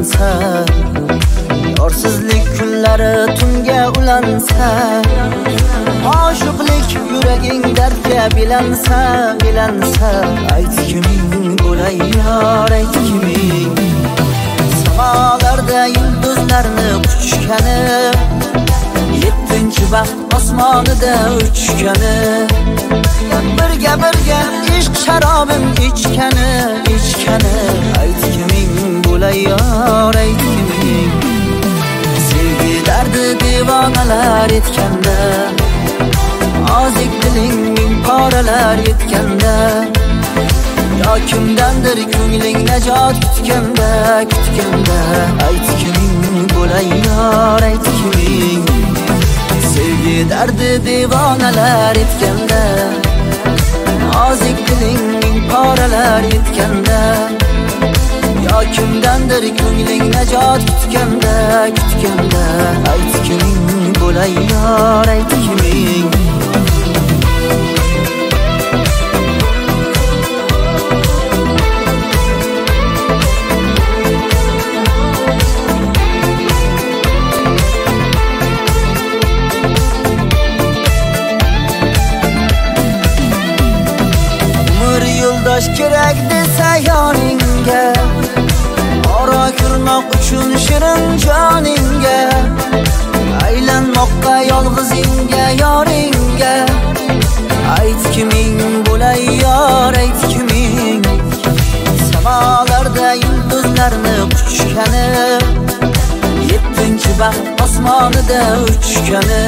ulansa, yorsizlik kunlari tunga ulansa, oshiqlik yuraging dardga bilansa, ayt kiming bo'lay yor, ayt kiming. Samalarda yulduzlarni quchgani, 7-baxt osmonida uchgani, birga ishq sharobim ichgani, ayt kiming bo'lay yor, ayt kiming. Sevgi dardi devonalar etganda, ozik diling ming poralar yetganda, yo kimdandir ko'ngling najot kutganda, ayt kiming bo'lay yor, ayt kiming. Sevgi dardi devonalar etganda, ozik diling ming poralar yetganda, yo kimdandir ko'ngling najot kutganda, ayt kiming bo'lay yor, ayt kiming. Yo'ldosh kerak desa yoningga, ora kirmoq uchun shirin joningga, aylanmoqqa yolg'izingga yoringga, ayt kiming bo'lay yor, ayt kiming. Samalarda yulduzlarni quchgani, 7-baxt osmonida uchgani,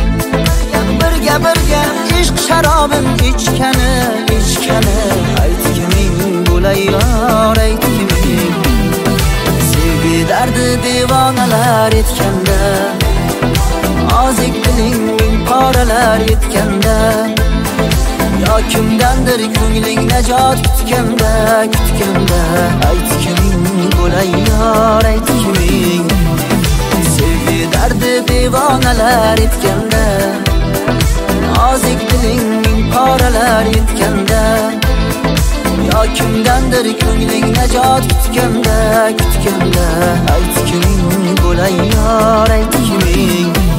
birga ishq sharobim ichgani, ayt kiming bo'lay yor, ayt kiming. Sevgi dardi devonalar etganda, ozik diling ming poralar yetganda, yo kimdandir ko'ngling najot kutganda, ayt kiming bo'lay yor, ayt kiming. Sevgi dardi devonalar etganda, ozik diling ming poralar yetganda, yo kimdandir ko'ngling najot kutganda, ayt kiming bo'lay yor, ayt kiming.